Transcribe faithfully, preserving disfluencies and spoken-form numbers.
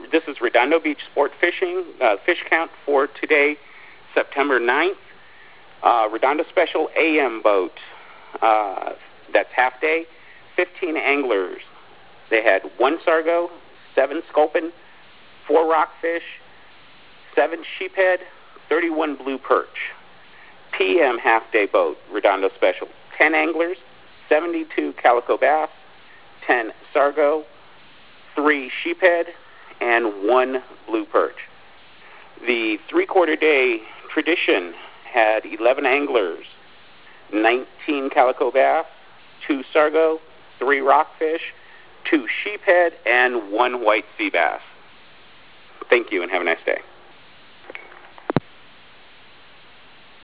this is Redondo Beach Sport Fishing. Uh, fish count for today, September ninth. Uh, Redondo Special A M boat. Uh, that's half day. fifteen anglers. They had one sargo, seven sculpin, four rockfish, seven sheephead, thirty-one blue perch. P M half-day boat, Redondo Special. ten anglers, seventy-two calico bass, ten sargo, three sheephead, and one blue perch. The three-quarter day Tradition had eleven anglers, nineteen calico bass, two sargo, three rockfish, two sheephead, and one white sea bass. Thank you, and have a nice day.